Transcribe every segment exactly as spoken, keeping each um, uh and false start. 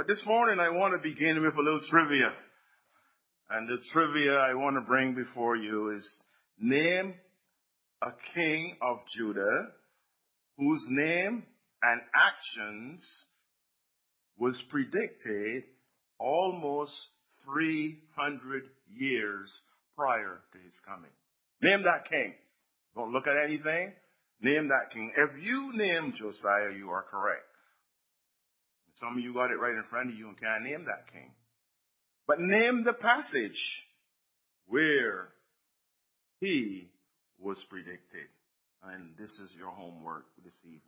But this morning I want to begin with a little trivia. And the trivia I want to bring before you is name a king of Judah whose name and actions was predicted almost three hundred years prior to his coming. Name that king. Don't look at anything. Name that king. If you name Josiah, you are correct. Some of you got it right in front of you and can't name that king. But name the passage where he was predicted. And this is your homework this evening.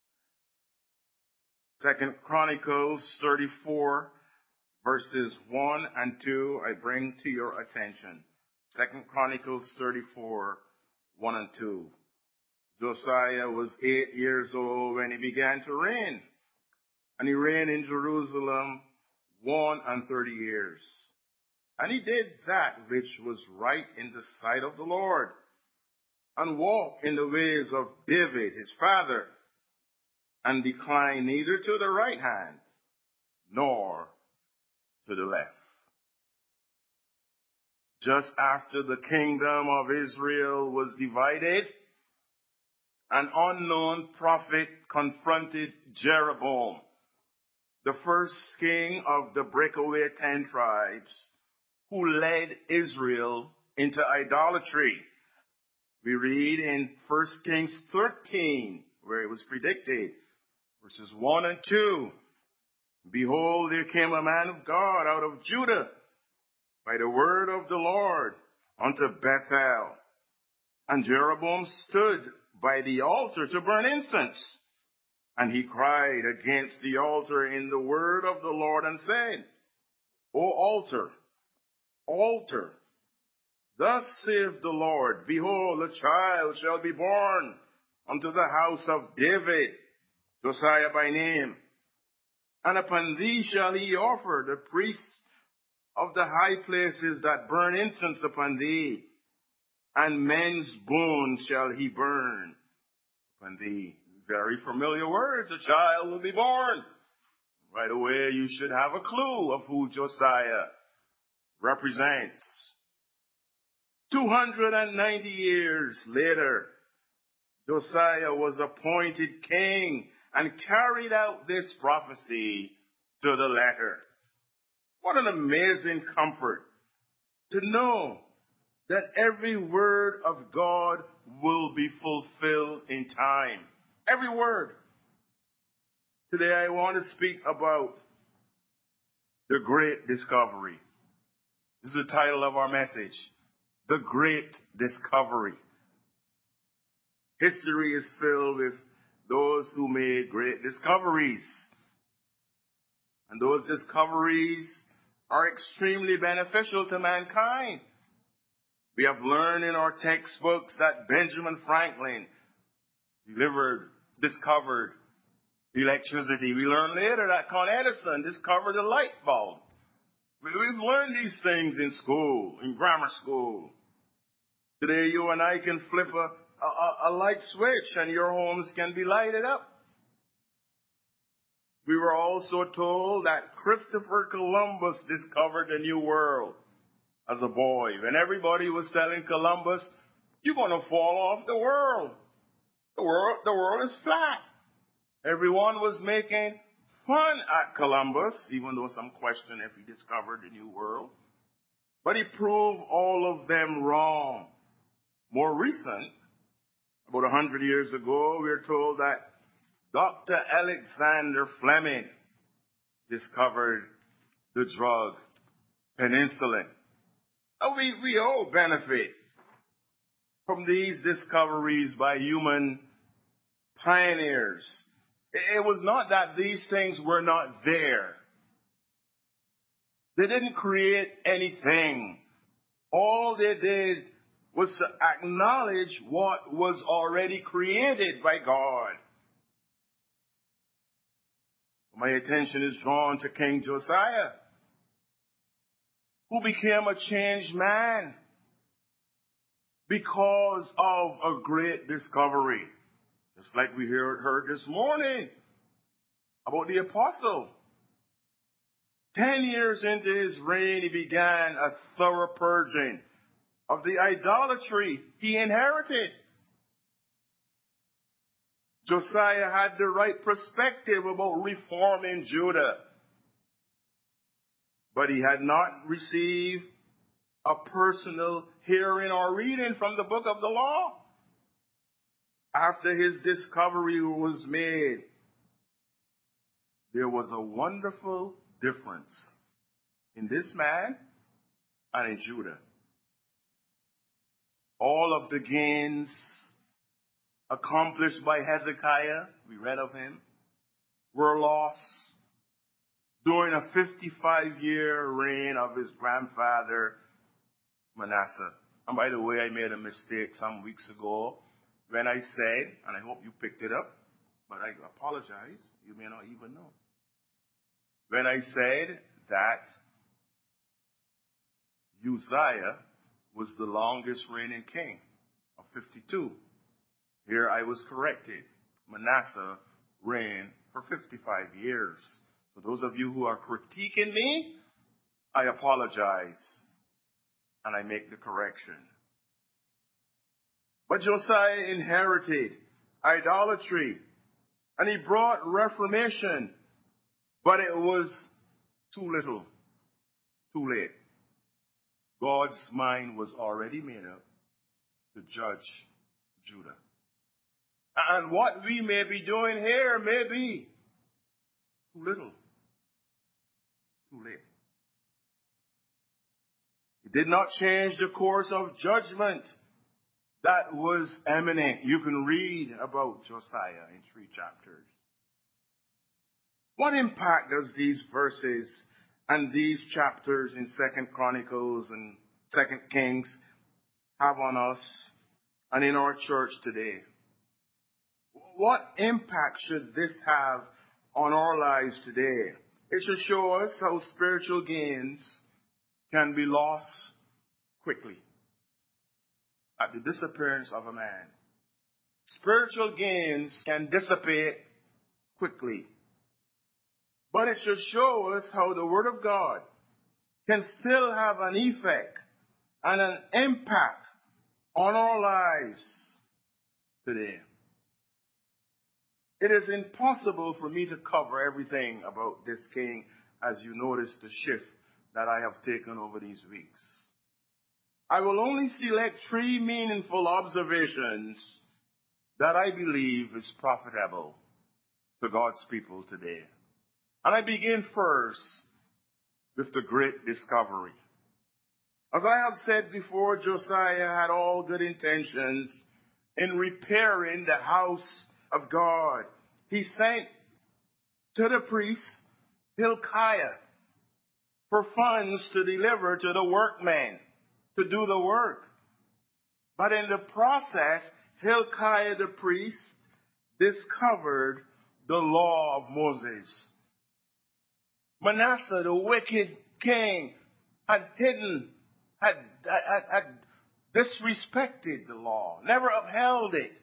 Second Chronicles thirty-four, verses one and two, I bring to your attention. Second Chronicles thirty-four, one and two. Josiah was eight years old when he began to reign. And he reigned in Jerusalem one and thirty years. And he did that which was right in the sight of the Lord, and walked in the ways of David his father, and declined neither to the right hand nor to the left. Just after the kingdom of Israel was divided, an unknown prophet confronted Jeroboam, the first king of the breakaway ten tribes, who led Israel into idolatry. We read in First Kings thirteen, where it was predicted, verses one and two. Behold, there came a man of God out of Judah by the word of the Lord unto Bethel. And Jeroboam stood by the altar to burn incense. And he cried against the altar in the word of the Lord and said, O altar, altar, thus saith the Lord, behold, a child shall be born unto the house of David, Josiah by name. And upon thee shall he offer the priests of the high places that burn incense upon thee, and men's bones shall he burn upon thee. Very familiar words. A child will be born. Right away, you should have a clue of who Josiah represents. two hundred ninety years later, Josiah was appointed king and carried out this prophecy to the letter. What an amazing comfort to know that every word of God will be fulfilled in time. Every word. Today I want to speak about the great discovery. This is the title of our message. The Great Discovery. History is filled with those who made great discoveries. And those discoveries are extremely beneficial to mankind. We have learned in our textbooks that Benjamin Franklin delivered, discovered electricity. We learned later that Con Edison discovered the light bulb. We've learned these things in school, in grammar school. Today you and I can flip a, a, a light switch and your homes can be lighted up. We were also told that Christopher Columbus discovered the New World as a boy. When everybody was telling Columbus, you're going to fall off the world. The world, the world is flat. Everyone was making fun at Columbus, even though some question if he discovered the New World. But he proved all of them wrong. More recent, about a hundred years ago, we're told that Doctor Alexander Fleming discovered the drug penicillin. Oh, we, we all benefit from these discoveries by human pioneers. It was not that these things were not there. They didn't create anything. All they did was to acknowledge what was already created by God. My attention is drawn to King Josiah, who became a changed man because of a great discovery. Just like we heard, heard this morning about the apostle. Ten years into his reign, he began a thorough purging of the idolatry he inherited. Josiah had the right perspective about reforming Judah, but he had not received a personal hearing or reading from the book of the law. After his discovery was made, there was a wonderful difference in this man and in Judah. All of the gains accomplished by Hezekiah, we read of him, were lost during a fifty-five year reign of his grandfather Manasseh. And by the way, I made a mistake some weeks ago when I said, and I hope you picked it up, but I apologize, you may not even know. When I said that Uzziah was the longest reigning king of fifty-two. Here I was corrected. Manasseh reigned for fifty-five years. So those of you who are critiquing me, I apologize and I make the correction. But Josiah inherited idolatry and he brought reformation, but it was too little, too late. God's mind was already made up to judge Judah. And what we may be doing here may be too little, too late. It did not change the course of judgment that was imminent. You can read about Josiah in three chapters. What impact does these verses and these chapters in Second Chronicles and Second Kings have on us and in our church today? What impact should this have on our lives today? It should show us how spiritual gains can be lost quickly at the disappearance of a man. Spiritual gains can dissipate quickly. But it should show us how the Word of God can still have an effect and an impact on our lives today. It is impossible for me to cover everything about this king, as you notice the shift that I have taken over these weeks. I will only select three meaningful observations that I believe is profitable to God's people today. And I begin first with the great discovery. As I have said before, Josiah had all good intentions in repairing the house of God. He sent to the priest Hilkiah for funds to deliver to the workmen to do the work. But in the process, Hilkiah the priest discovered the law of Moses. Manasseh, the wicked king, had hidden, had, had, had disrespected the law, never upheld it.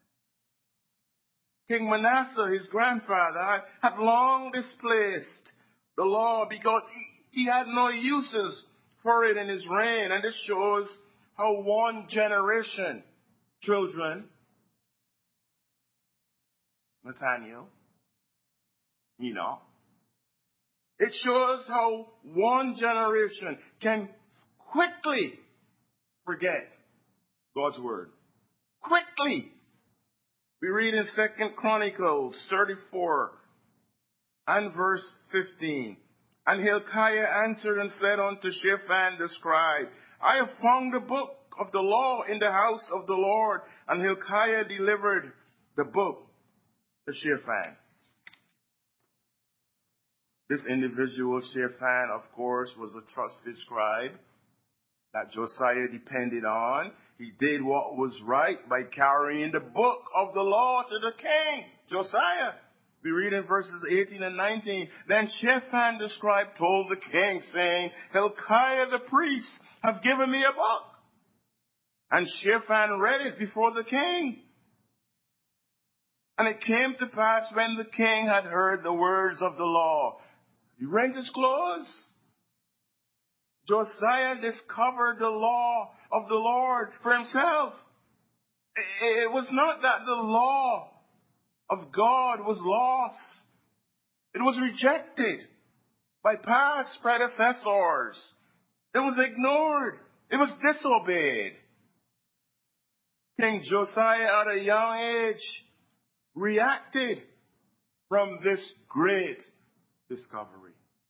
King Manasseh, his grandfather, had long displaced the law because he, he had no uses for it in his reign. And this shows how one generation, children, Nathaniel, Enoch, it shows how one generation can quickly forget God's word. Quickly. We read in Second Chronicles thirty-four and verse fifteen. And Hilkiah answered and said unto Shaphan the scribe, I have found the book of the law in the house of the Lord. And Hilkiah delivered the book to Shaphan. This individual, Shaphan, of course, was a trusted scribe that Josiah depended on. He did what was right by carrying the book of the law to the king, Josiah. We read in verses eighteen and nineteen. Then Shaphan the scribe told the king, saying, Hilkiah the priest have given me a book. And Shaphan read it before the king. And it came to pass when the king had heard the words of the law, He rent his clothes. Josiah discovered the law of the Lord for himself. It was not that the law of God was lost. It was rejected by past predecessors. It was ignored. It was disobeyed. King Josiah at a young age reacted from this great discovery.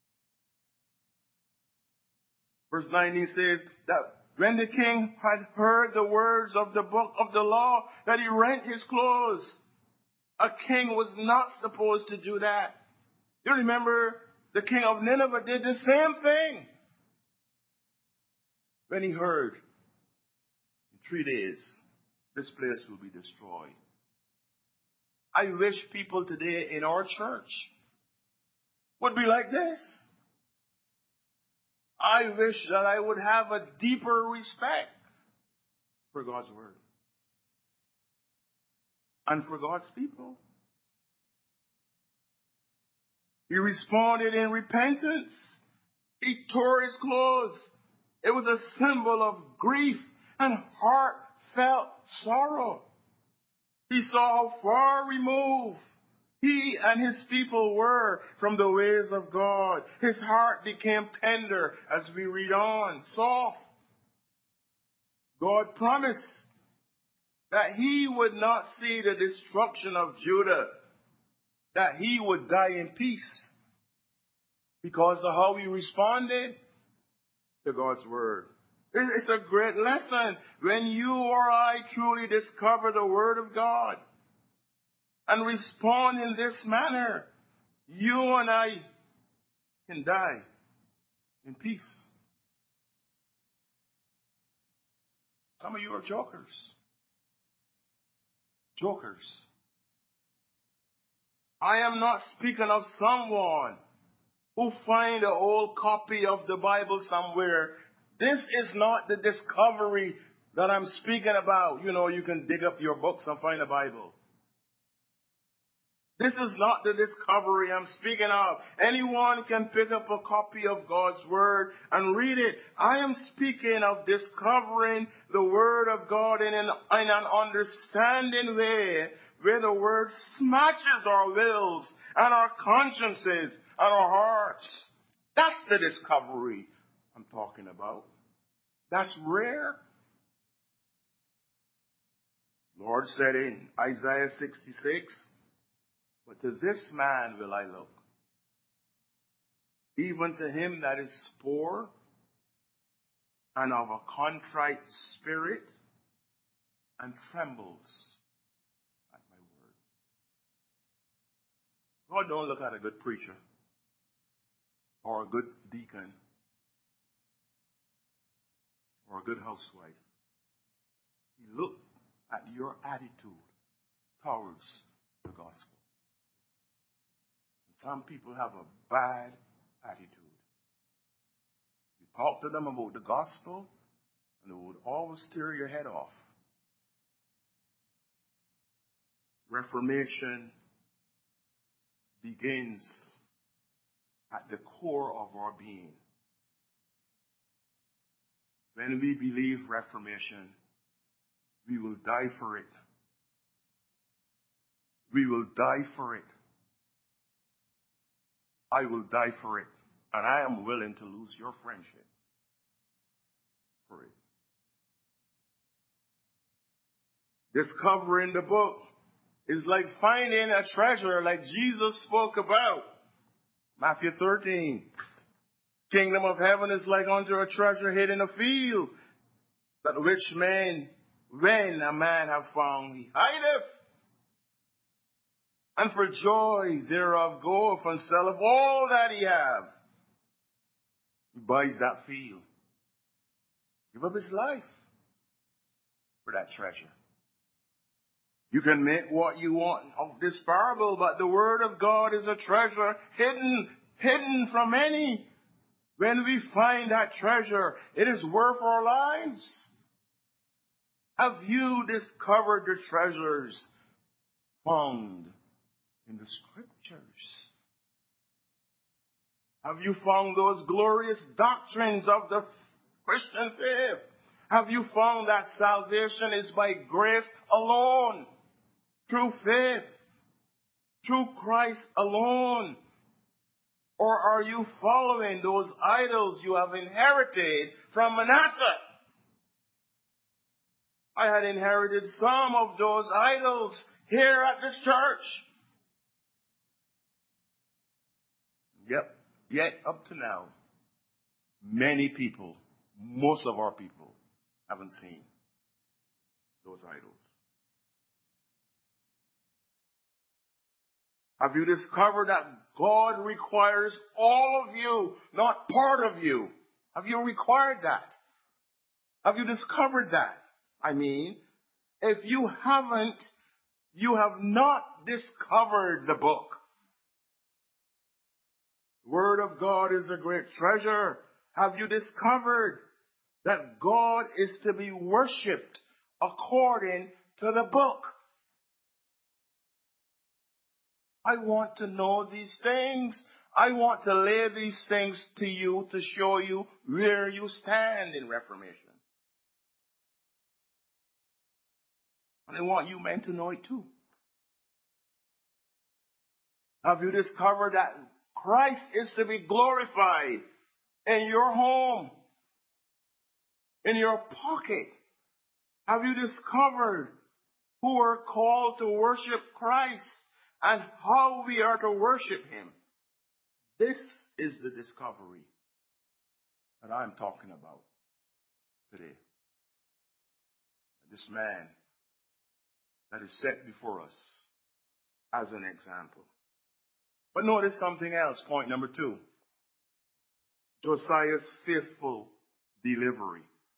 Verse nineteen says that when the king had heard the words of the book of the law, that he rent his clothes. A king was not supposed to do that. You remember the king of Nineveh did the same thing. When he heard, in three days, this place will be destroyed. I wish people today in our church would be like this. I wish that I would have a deeper respect for God's word and for God's people. He responded in repentance. He tore his clothes. It was a symbol of grief and heartfelt sorrow. He saw how far removed he and his people were from the ways of God. His heart became tender as we read on, soft. God promised that he would not see the destruction of Judah, that he would die in peace because of how he responded to God's word. It's a great lesson when you or I truly discover the word of God and respond in this manner. You and I can die in peace. Some of you are jokers. Jokers. I am not speaking of someone who find an old copy of the Bible somewhere. This is not the discovery that I'm speaking about. You know, you can dig up your books and find a Bible. This is not the discovery I'm speaking of. Anyone can pick up a copy of God's word and read it. I am speaking of discovering the word of God in an, in an understanding way where the word smashes our wills and our consciences and our hearts. That's the discovery I'm talking about. That's rare. Lord said in Isaiah sixty-six, but to this man will I look, even to him that is poor and of a contrite spirit and trembles at my word. God don't look at a good preacher or a good deacon or a good housewife. He looked at your attitude towards the gospel. Some people have a bad attitude. You talk to them about the gospel, and they would always tear your head off. Reformation begins at the core of our being. When we believe Reformation, we will die for it. We will die for it. I will die for it. And I am willing to lose your friendship for it. Discovering the book is like finding a treasure like Jesus spoke about. Matthew thirteen. Kingdom of heaven is like unto a treasure hid in a field, that which man, when a man have found, he hideth, and for joy thereof goeth and selleth all that he have. He buys that field. Give up his life for that treasure. You can make what you want of this parable, but the word of God is a treasure hidden, hidden from many. When we find that treasure, it is worth our lives. Have you discovered the treasures found in the scriptures? Have you found those glorious doctrines of the Christian faith? Have you found that salvation is by grace alone, through faith, through Christ alone? Or are you following those idols you have inherited from Manasseh? I had inherited some of those idols here at this church. Yep. Yet up to now, many people, most of our people, haven't seen those idols. Have you discovered that God requires all of you, not part of you? Have you required that? Have you discovered that? I mean, if you haven't, you have not discovered the book. The Word of God is a great treasure. Have you discovered that God is to be worshipped according to the book? I want to know these things. I want to lay these things to you to show you where you stand in Reformation. And I want you men to know it too. Have you discovered that Christ is to be glorified in your home, in your pocket? Have you discovered who are called to worship Christ and how we are to worship Him? This is the discovery that I'm talking about today. This man that is set before us as an example. But notice something else, point number two. Josiah's faithful delivery.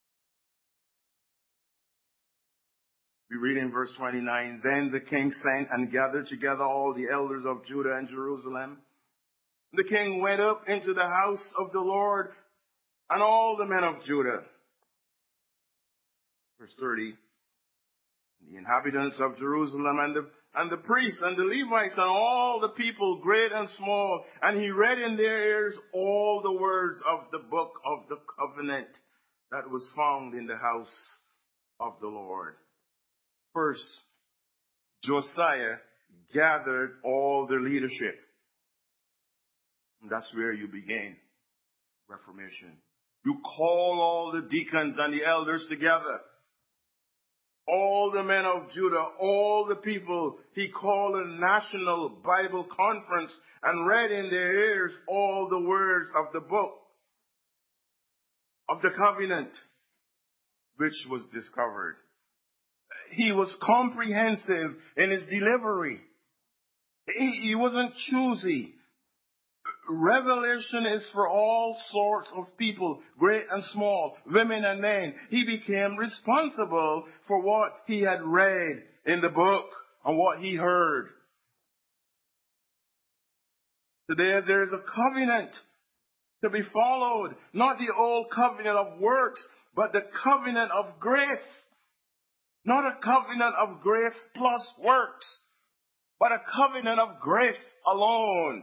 We read in verse twenty-nine, Then the king sent and gathered together all the elders of Judah and Jerusalem. The king went up into the house of the Lord and all the men of Judah. Verse thirty, the inhabitants of Jerusalem and the, and the priests and the Levites and all the people, great and small, and he read in their ears all the words of the book of the covenant that was found in the house of the Lord. First, Josiah gathered all the leadership. And that's where you begin Reformation. You call all the deacons and the elders together. All the men of Judah, all the people, he called a national Bible conference and read in their ears all the words of the book of the covenant, which was discovered. He was comprehensive in his delivery. He, he wasn't choosy. Revelation is for all sorts of people, great and small, women and men. He became responsible for what he had read in the book and what he heard. Today there is a covenant to be followed, not the old covenant of works, but the covenant of grace. Not a covenant of grace plus works, but a covenant of grace alone.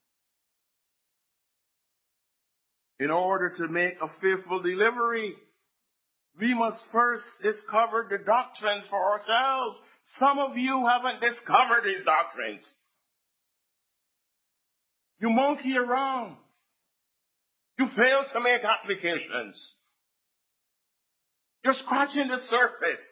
In order to make a faithful delivery, we must first discover the doctrines for ourselves. Some of you haven't discovered these doctrines. You monkey around. You fail to make applications. You're scratching the surface.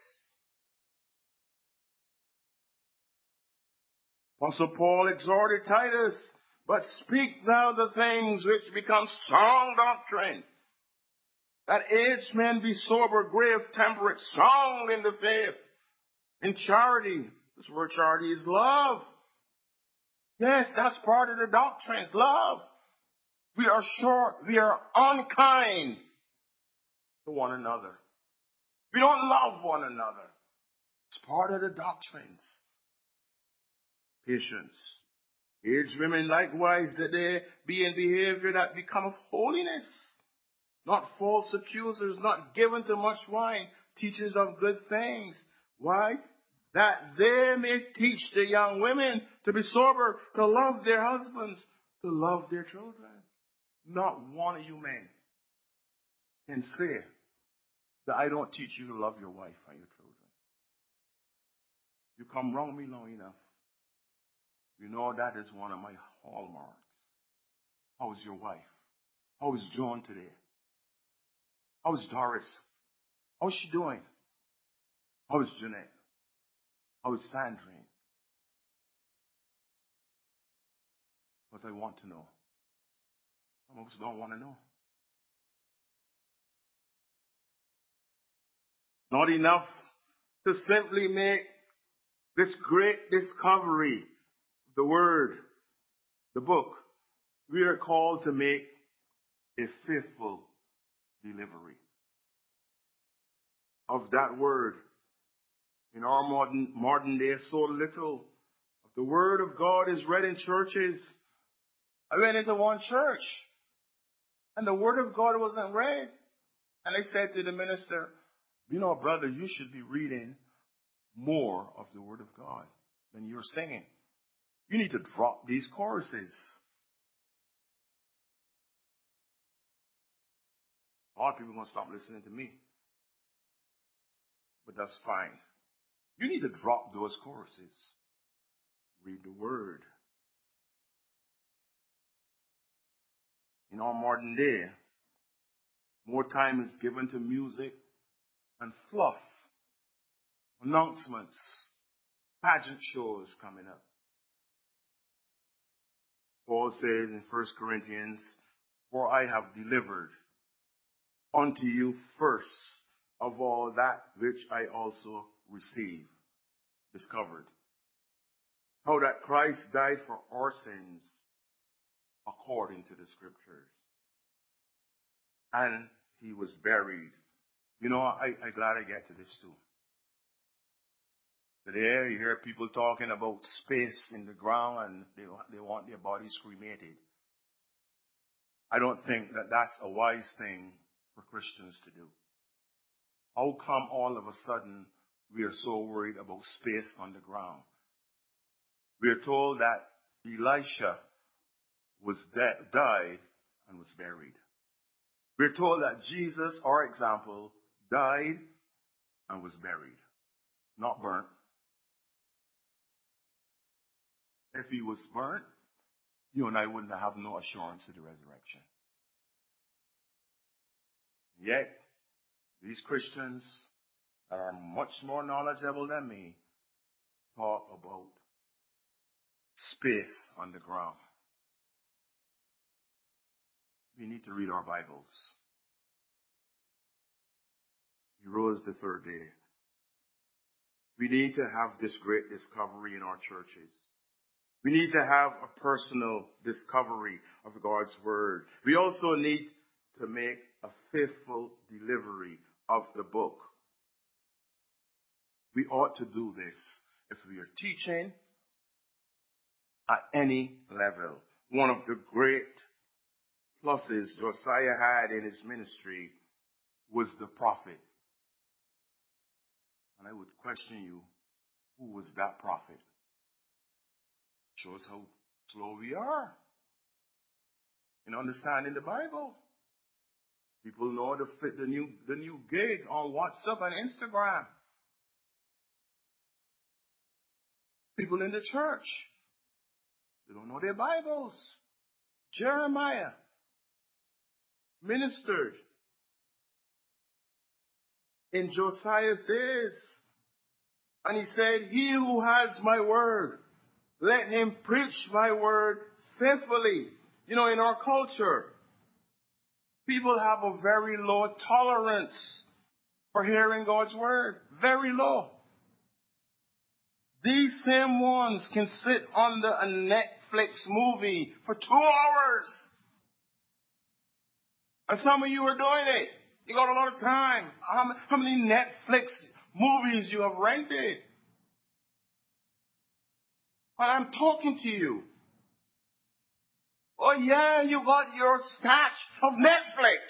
Apostle Paul exhorted Titus, but speak thou the things which become sound doctrine, that aged men be sober, grave, temperate, sound in the faith, in charity. This word charity is love. Yes, that's part of the doctrines, love. We are short, we are unkind to one another. We don't love one another. It's part of the doctrines. Patience. Aged women likewise, that they be in behavior that become of holiness, not false accusers, not given to much wine, teachers of good things. Why? That they may teach the young women to be sober, to love their husbands, to love their children. Not one of you men can say that I don't teach you to love your wife and your children. You come around me long enough, you know that is one of my hallmarks. How is your wife? How is Joan today? How is Doris? How is she doing? How is Jeanette? How is Sandrine? But I want to know. Some of us don't want to know. Not enough to simply make this great discovery, the Word, the book. We are called to make a faithful delivery of that Word. In our modern, modern day, so little of the Word of God is read in churches. I went into one church, and the Word of God wasn't read. And I said to the minister, you know, brother, you should be reading more of the Word of God than you're singing. You need to drop these choruses. A lot of people are going to stop listening to me. But that's fine. You need to drop those choruses. Read the Word. In our modern day, more time is given to music and fluff, announcements, pageant shows coming up. Paul says in First Corinthians, for I have delivered unto you first of all that which I also received, discovered. How that Christ died for our sins according to the Scriptures. And he was buried. You know, I, I'm glad I get to this too. Today you hear people talking about space in the ground and they, they want their bodies cremated. I don't think that that's a wise thing for Christians to do. How come all of a sudden we are so worried about space on the ground? We are told that Elisha was de- died and was buried. We're told that Jesus, our example, died and was buried, not burnt. If he was burnt, you and I wouldn't have no assurance of the resurrection. Yet, these Christians that are much more knowledgeable than me talk about space on the ground. We need to read our Bibles. He rose the third day. We need to have this great discovery in our churches. We need to have a personal discovery of God's Word. We also need to make a faithful delivery of the book. We ought to do this if we are teaching at any level. One of the great pluses Josiah had in his ministry was the prophet. And I would question you, who was that prophet? Shows how slow we are in understanding the Bible. People know the fit the new the new gig on WhatsApp and Instagram. People in the church, they don't know their Bibles. Jeremiah ministered in Josiah's days. And he said, he who has my word, let him preach my word faithfully. You know, in our culture, people have a very low tolerance for hearing God's word. Very low. These same ones can sit under a Netflix movie for two hours. And some of you are doing it. You got a lot of time. How, how many Netflix movies you have rented? But I'm talking to you. Oh yeah, you got your stash of Netflix.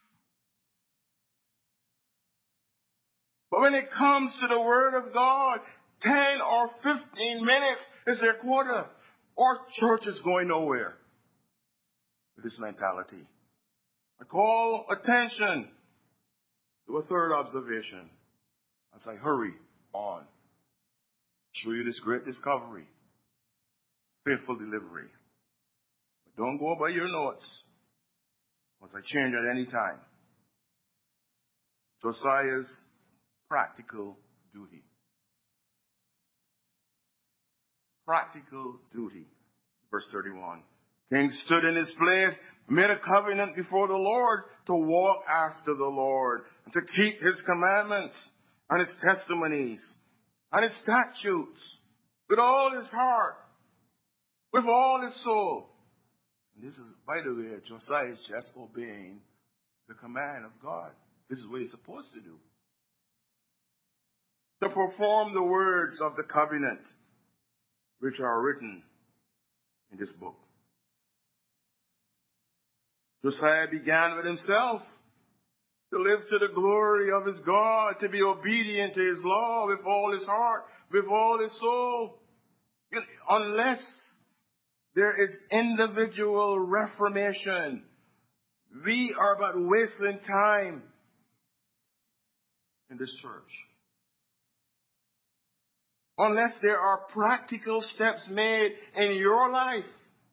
But when it comes to the Word of God, ten or fifteen minutes is their quota. Our church is going nowhere with this mentality. I call attention to a third observation as I hurry on. Show you this great discovery. Faithful delivery. But don't go by your notes, because I change at any time. Josiah's practical duty. Practical duty. Verse thirty-one. King stood in his place, made a covenant before the Lord to walk after the Lord, and to keep his commandments and his testimonies and his statutes with all his heart, with all his soul. And this is, by the way, Josiah is just obeying the command of God. This is what he's supposed to do. To perform the words of the covenant which are written in this book. Josiah began with himself to live to the glory of his God, to be obedient to his law with all his heart, with all his soul. Unless there is individual reformation, we are but wasting time in this church. Unless there are practical steps made in your life,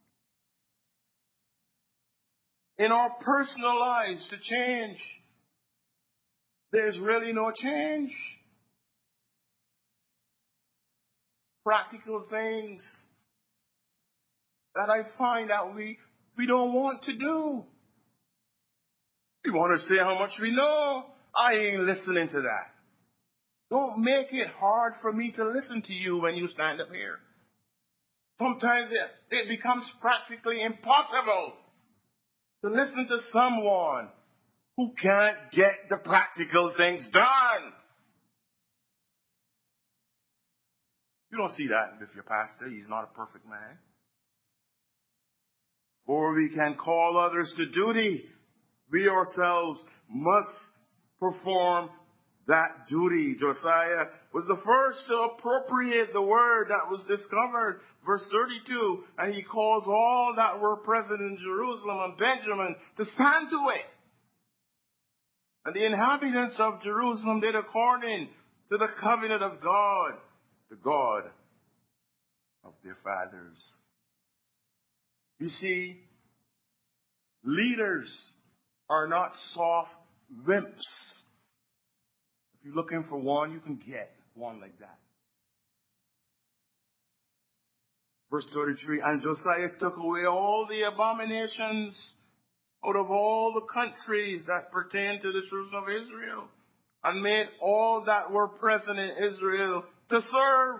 in our personal lives to change, there's really no change. Practical things that I find that we, we don't want to do. We want to say how much we know. I ain't listening to that. Don't make it hard for me to listen to you when you stand up here. Sometimes it, it becomes practically impossible to listen to someone who can't get the practical things done. You don't see that with your pastor. He's not a perfect man. Or we can call others to duty. We ourselves must perform that duty. Josiah was the first to appropriate the word that was discovered. Verse thirty-two, and he calls all that were present in Jerusalem and Benjamin to stand to it. And the inhabitants of Jerusalem did according to the covenant of God, the God of their fathers. You see, leaders are not soft wimps. If you're looking for one, you can get one like that. Verse thirty-three, and Josiah took away all the abominations out of all the countries that pertain to the children of Israel, and made all that were present in Israel to serve,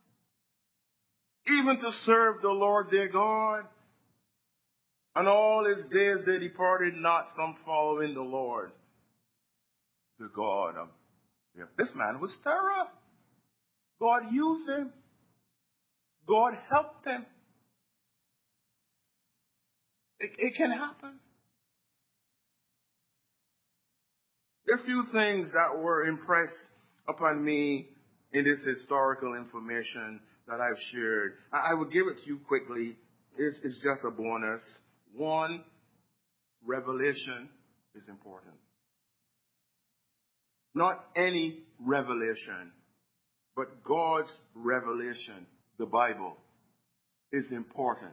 even to serve the Lord their God. And all his days they departed not from following the Lord, the God of Israel. This man was thorough. God used him. God helped him. It, it can happen. There are a few things that were impressed upon me in this historical information that I've shared. I, I will give it to you quickly. It's, it's just a bonus. One, revelation is important. Not any revelation, but God's revelation, the Bible, is important.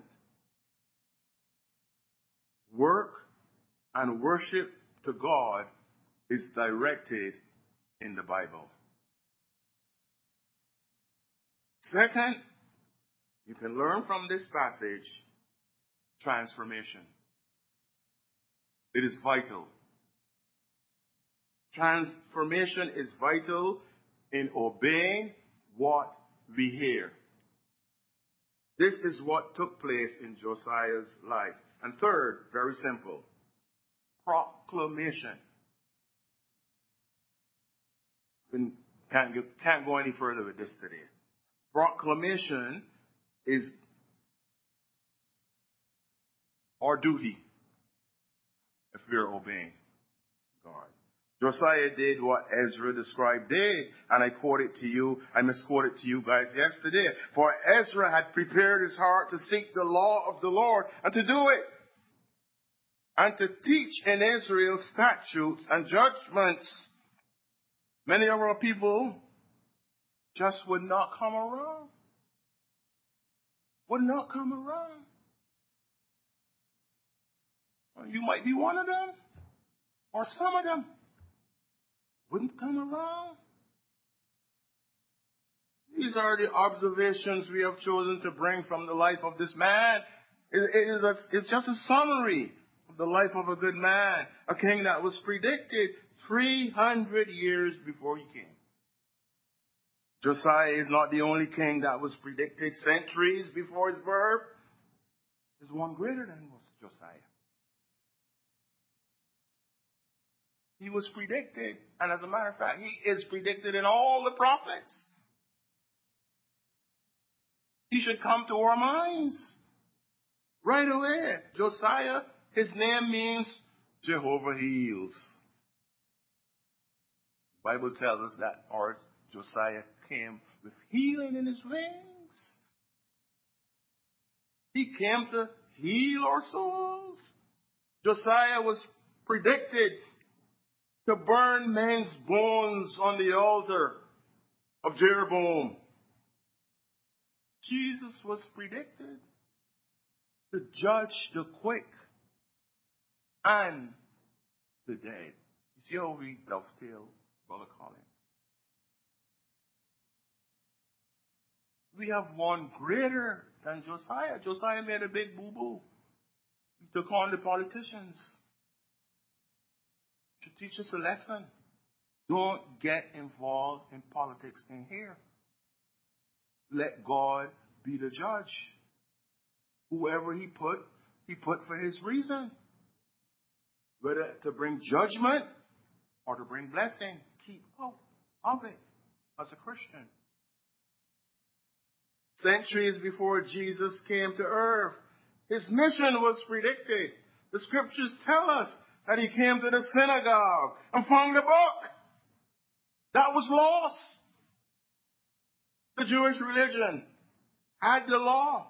Work and worship to God is directed in the Bible. Second, you can learn from this passage transformation. It is vital. Transformation is vital in obeying what we hear. This is what took place in Josiah's life. And third, very simple, proclamation. We can't, get, can't go any further with this today. Proclamation is our duty if we are obeying God. Josiah did what Ezra described did, and I quoted to you, I misquoted to you guys yesterday. For Ezra had prepared his heart to seek the law of the Lord and to do it. and to teach in Israel statutes and judgments. Many of our people just would not come around. Would not come around. You might be one of them, or some of them wouldn't come around. These are the observations we have chosen to bring from the life of this man. It, it is a, it's just a summary of the life of a good man, a king that was predicted three hundred years before he came. Josiah is not the only king that was predicted centuries before his birth. There's one greater than Josiah. He was predicted, and as a matter of fact, he is predicted in all the prophets. He should come to our minds right away. Josiah, his name means Jehovah heals. The Bible tells us that our Josiah came with healing in his wings. He came to heal our souls. Josiah was predicted to burn men's bones on the altar of Jeroboam. Jesus was predicted to judge the quick and the dead. You see how we dovetail, Brother Colin? We have one greater than Josiah. Josiah made a big boo-boo. He took on the politicians. Should teach us a lesson. Don't get involved in politics in here. Let God be the judge. Whoever he put, he put for his reason. Whether to bring judgment or to bring blessing, keep out of it as a Christian. Centuries before Jesus came to earth, his mission was predicted. The scriptures tell us that he came to the synagogue and found a book that was lost. The Jewish religion had the law,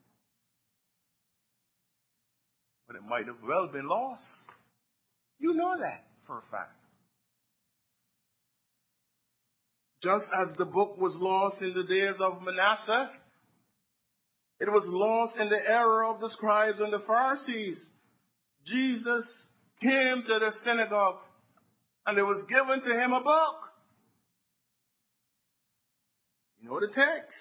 but it might have well been lost. You know that for a fact. Just as the book was lost in the days of Manasseh, it was lost in the era of the scribes and the Pharisees. Jesus came to the synagogue and there was given to him a book. You know the text.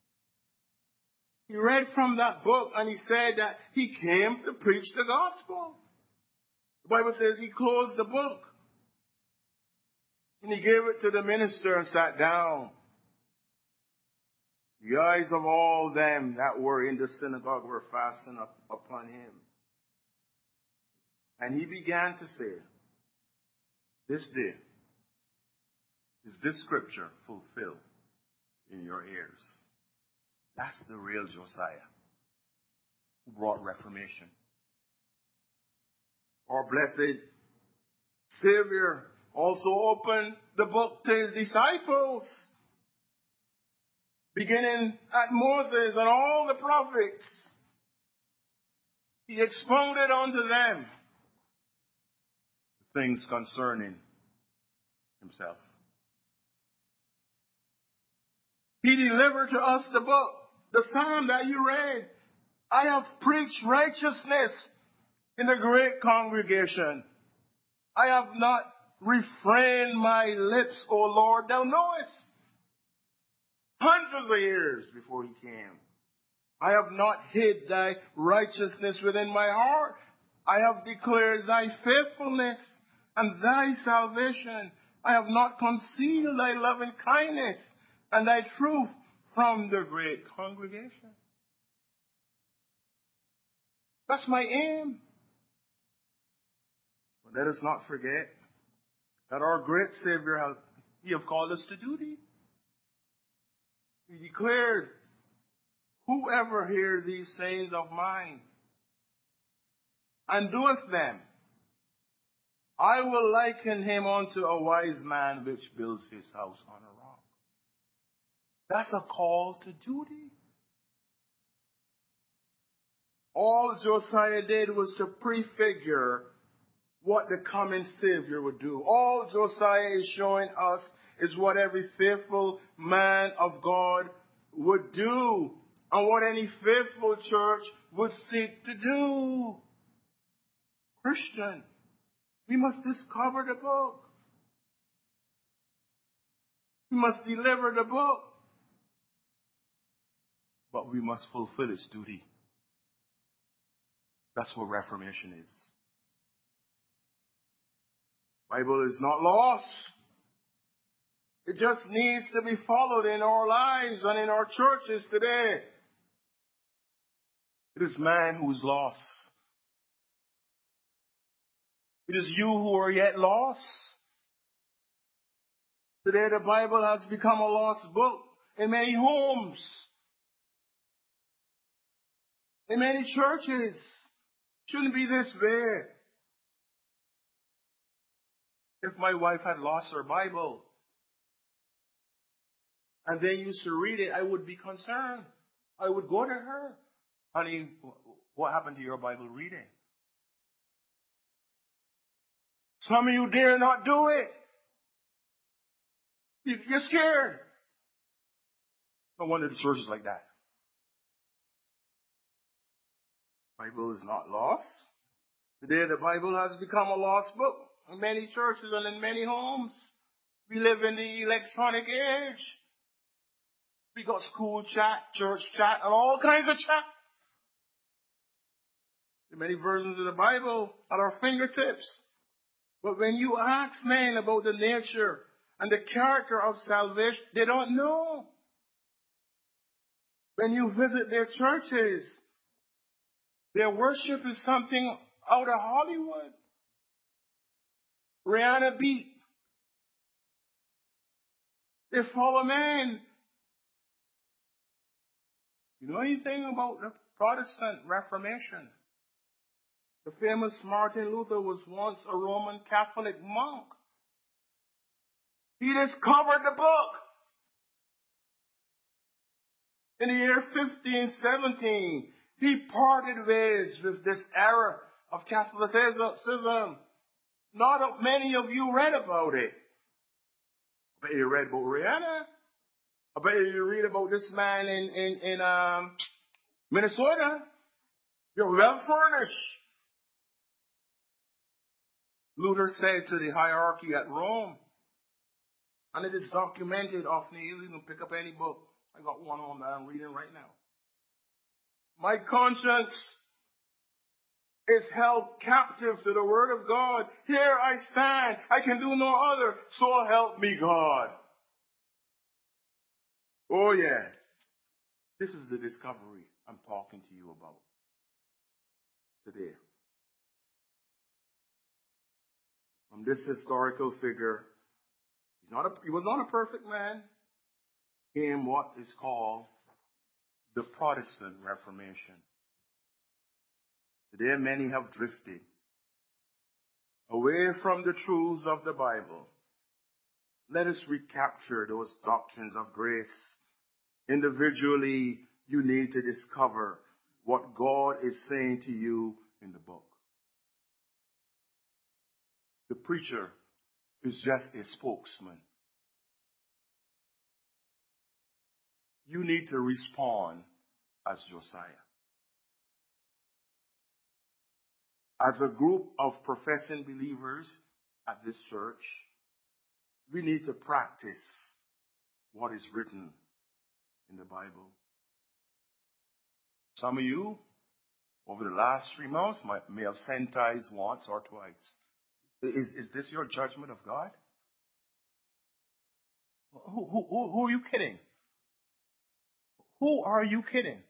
He read from that book and he said that he came to preach the gospel. The Bible says he closed the book and he gave it to the minister and sat down. The eyes of all them that were in the synagogue were fastened up upon him. And he began to say, this day is this scripture fulfilled in your ears. That's the real Josiah who brought reformation. Our blessed Savior also opened the book to his disciples, beginning at Moses and all the prophets. He expounded unto them things concerning himself. He delivered to us the book, the psalm that you read. I have preached righteousness in a great congregation. I have not refrained my lips, O Lord, thou knowest. Hundreds of years before he came. I have not hid thy righteousness within my heart. I have declared thy faithfulness and thy salvation. I have not concealed thy loving kindness and thy truth from the great congregation. That's my aim. But let us not forget that our great Savior, has, he have called us to duty. He declared, whoever hear these sayings of mine and doeth them, I will liken him unto a wise man which builds his house on a rock. That's a call to duty. All Josiah did was to prefigure what the coming Savior would do. All Josiah is showing us is what every faithful man of God would do and what any faithful church would seek to do. Christian, we must discover the book. We must deliver the book. But we must fulfill its duty. That's what Reformation is. Bible is not lost. It just needs to be followed in our lives and in our churches today. It is man who is lost. It is you who are yet lost. Today the Bible has become a lost book in many homes, in many churches. Shouldn't be this way. If my wife had lost her Bible and they used to read it, I would be concerned. I would go to her. Honey, what happened to your Bible reading? Some of you dare not do it. You're scared. No wonder the church is like that. Bible is not lost. Today the Bible has become a lost book in many churches and in many homes. We live in the electronic age. We got school chat, church chat, and all kinds of chat. There are many versions of the Bible at our fingertips. But when you ask men about the nature and the character of salvation, they don't know. When you visit their churches, their worship is something out of Hollywood. Rihanna beat. They follow men. You know anything about the Protestant Reformation? The famous Martin Luther was once a Roman Catholic monk. He discovered the book. In the year fifteen seventeen, he parted ways with this era of Catholicism. Not many of you read about it. I bet you read about Rihanna. I bet you read about this man in, in, in um, Minnesota. You're well furnished. Luther said to the hierarchy at Rome, and it is documented often. You can pick up any book. I got one on that I'm reading right now. My conscience is held captive to the word of God. Here I stand. I can do no other. So help me God. Oh yeah. This is the discovery I'm talking to you about today. From this historical figure, he's not a, he was not a perfect man, came what is called the Protestant Reformation. Today many have drifted away from the truths of the Bible. Let us recapture those doctrines of grace. Individually, you need to discover what God is saying to you in the book. The preacher is just a spokesman. You need to respond as Josiah. As a group of professing believers at this church, we need to practice what is written in the Bible. Some of you, over the last three months, might, may have sent tithes once or twice. Is, is this your judgment of God? Who, who, who, who are you kidding? Who are you kidding?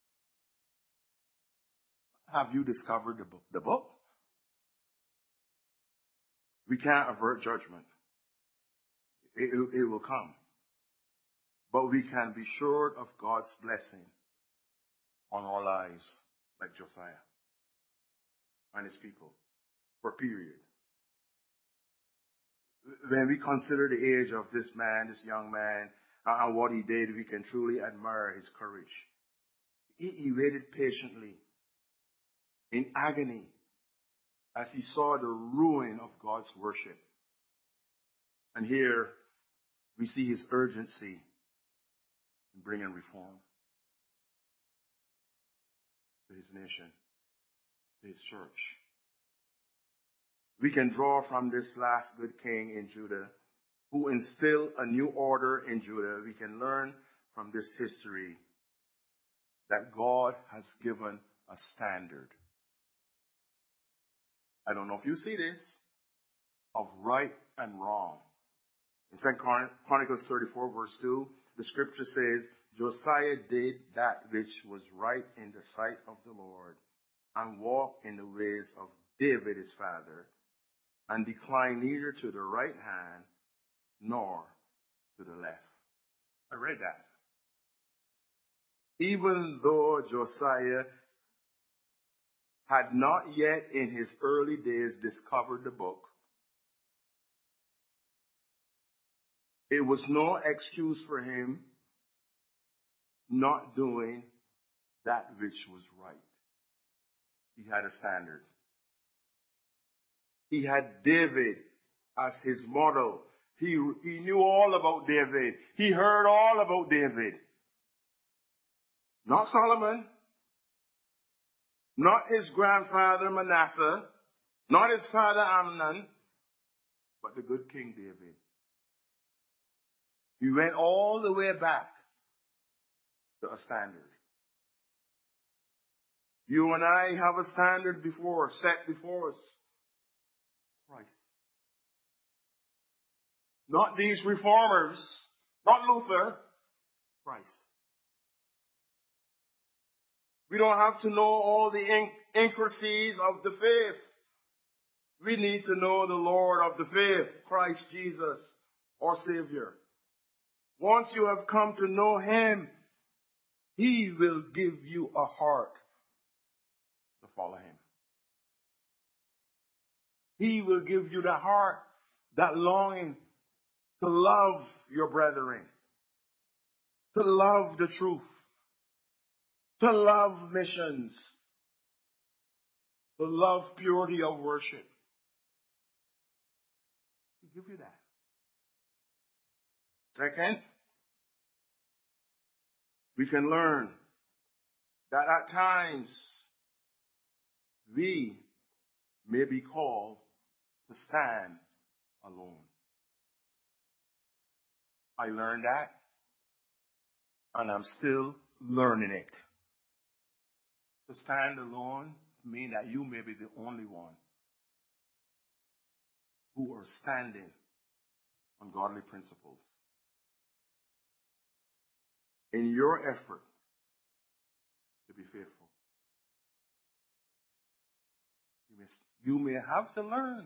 Have you discovered the book? The book? We can't avert judgment. It, it, it will come. But we can be sure of God's blessing on our lives, like Josiah and his people, for a period. When we consider the age of this man, this young man, and what he did, we can truly admire his courage. He, he waited patiently in agony as he saw the ruin of God's worship. And here we see his urgency in bringing reform to his nation, to his church. We can draw from this last good king in Judah, who instilled a new order in Judah. We can learn from this history that God has given a standard. I don't know if you see this, of right and wrong. In Second Chronicles thirty-four, verse two, the scripture says, Josiah did that which was right in the sight of the Lord, and walked in the ways of David his father, and declined neither to the right hand nor to the left. I read that. Even though Josiah had not yet in his early days discovered the book, it was no excuse for him not doing that which was right. He had a standard. He had David as his model. He, he knew all about David. He heard all about David. Not Solomon. Not his grandfather Manasseh. Not his father Amnon. But the good King David. He went all the way back to a standard. You and I have a standard before, set before us. Christ. Not these reformers, not Luther, Christ. We don't have to know all the intricacies of the faith. We need to know the Lord of the faith, Christ Jesus, our Savior. Once you have come to know him, he will give you a heart to follow him. He will give you the heart, that longing to love your brethren, to love the truth, to love missions, to love purity of worship. He'll give you that. Second, we can learn that at times we may be called to stand alone. I learned that, and I'm still learning it. To stand alone means that you may be the only one who are standing on godly principles. In your effort to be faithful, you may, you may have to learn.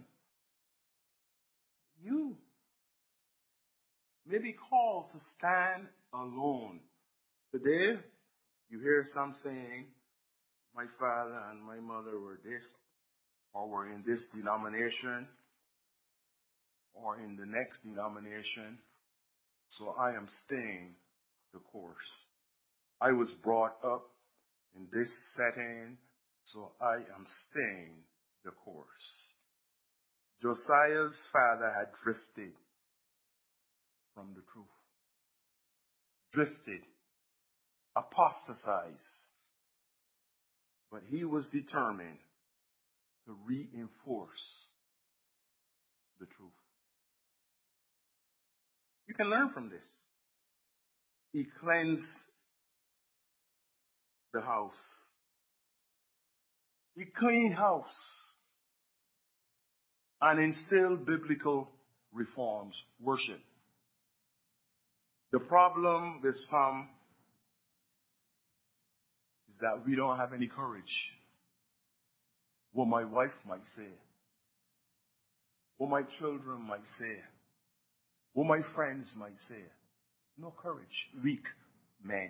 You may be called to stand alone. Today, you hear some saying, my father and my mother were this, or were in this denomination, or in the next denomination, so I am staying the course. I was brought up in this setting, so I am staying the course. Josiah's father had drifted from the truth. Drifted. Apostatized. But he was determined to reinforce the truth. You can learn from this. He cleansed the house. He cleaned house and instilled biblical reforms, worship. The problem with some is that we don't have any courage. What my wife might say, what my children might say, what my friends might say. No courage. Weak men.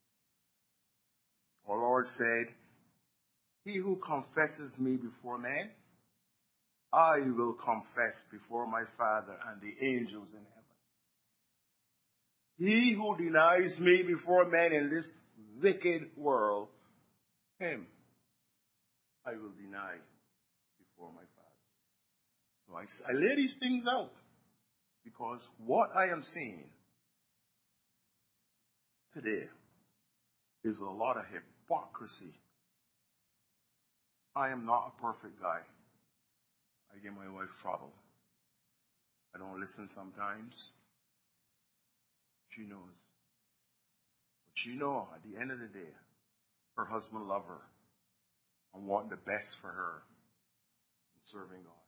Our Lord said, he who confesses me before men, I will confess before my Father and the angels in heaven. He who denies me before men in this wicked world, him I will deny before my Father. So I, I lay these things out because what I am seeing today is a lot of hypocrisy. I am not a perfect guy. I give my wife trouble. I don't listen sometimes. She knows. But she knows at the end of the day, her husband loves her and want the best for her in serving God.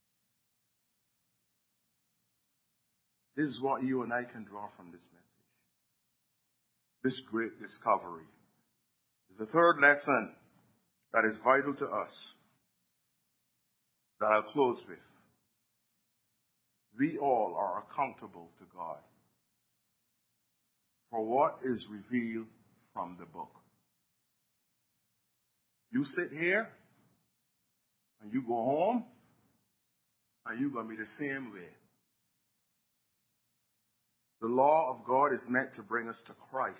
This is what you and I can draw from this message. This great discovery. The third lesson that is vital to us that I'll close with. We all are accountable to God for what is revealed from the book. You sit here and you go home and you're going to be the same way. The law of God is meant to bring us to Christ.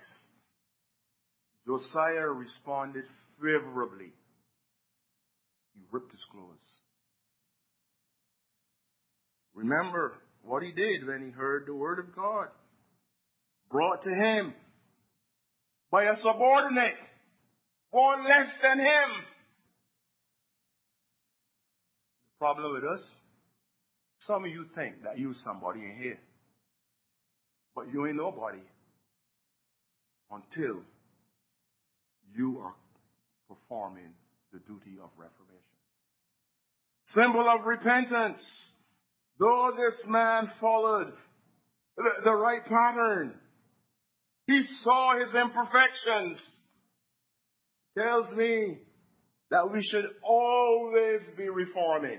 Josiah responded favorably. He ripped his clothes. Remember what he did when he heard the word of God brought to him by a subordinate, one less than him. The problem with us, some of you think that you're somebody in here, but you ain't nobody until you are performing the duty of reformation. Symbol of repentance. Though this man followed the, the right pattern, he saw his imperfections. Tells me that we should always be reforming.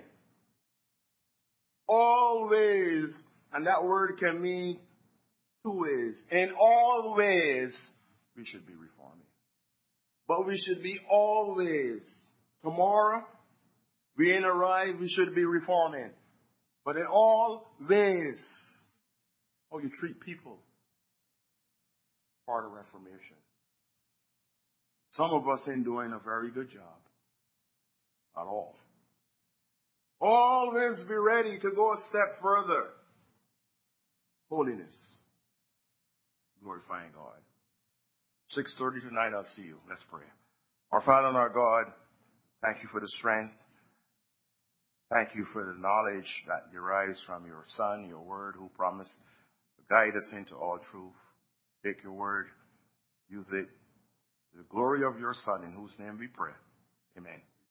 Always. And that word can mean two ways. In all ways, we should be reforming. But we should be always. Tomorrow, we ain't arrived, we should be reforming. But in all ways, how you treat people, part of reformation. Some of us ain't doing a very good job at all. Always be ready to go a step further. Holiness. Glorifying God. six thirty tonight, I'll see you. Let's pray. Our Father and our God, thank you for the strength. Thank you for the knowledge that derives from your Son, your word, who promised to guide us into all truth. Take your word, use it to the glory of your Son, in whose name we pray. Amen.